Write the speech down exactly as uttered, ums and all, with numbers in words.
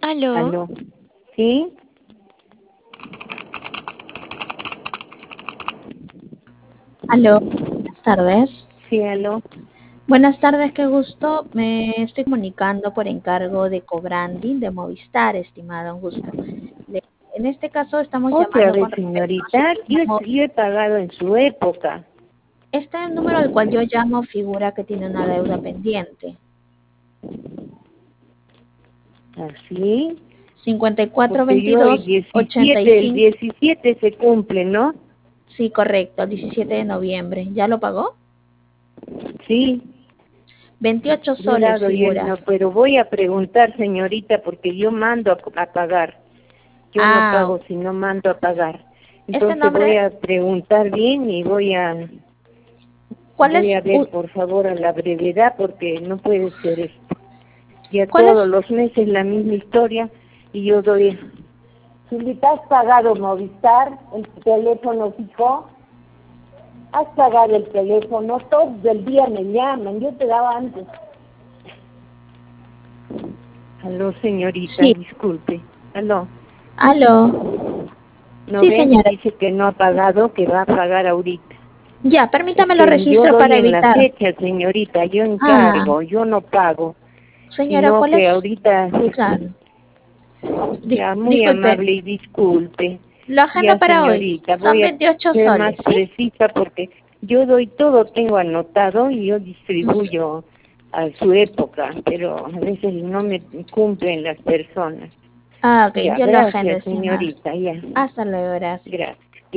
Aló. Aló. ¿Sí? Aló, buenas tardes. Sí, aló. Buenas tardes, qué gusto. Me estoy comunicando por encargo de Cobranding de Movistar, estimada, un gusto. Le- En este caso estamos Otra llamando vez, con respecto a su señorita. Yo, préstamo. yo he pagado en su época. Este número al cual yo llamo figura que tiene una deuda pendiente. ¿Así? cincuenta y cuatro Porque yo el veintidós ochenta y diecisiete, el cinco. diecisiete se cumple, ¿no? Sí, correcto, el diecisiete de noviembre. ¿Ya lo pagó? Sí. veintiocho Yo he soles dado y él figura. no, pero voy a preguntar, señorita, porque yo mando a, a pagar. Yo no Ah, pago si no mando a pagar. este Entonces voy nombre, a preguntar bien y voy a ¿cuál es, voy a ver, u- por favor, a la brevedad, porque no puede ser esto. Ya cuál es? todos los meses la misma historia y yo doy. Zulita, ¿has pagado Movistar, el teléfono fijo? ¿Has pagado el teléfono? Todo el día me llaman, yo te daba antes. Aló, señorita, Sí. disculpe. Aló. Aló. ¿No Sí, ven? señora. Dice que no ha pagado, que va a pagar ahorita. Ya, Es permítame lo que yo registro doy para en la evitar. fecha, señorita, yo Ah, encargo, yo no pago, señora, sino ¿cuál es? que ahorita, Claro. Dis- ya, muy disculpe, amable y disculpe. lo agendo Ya, para hoy. señorita, Son voy a veintiocho ser más soles, ¿sí? precisa porque yo doy todo, tengo anotado y yo distribuyo a su época, pero a veces no me cumplen las personas. Ah, ok, Ya, yo lo agendo, gracias, estimada. señorita, ya, Hasta luego, gracias. gracias.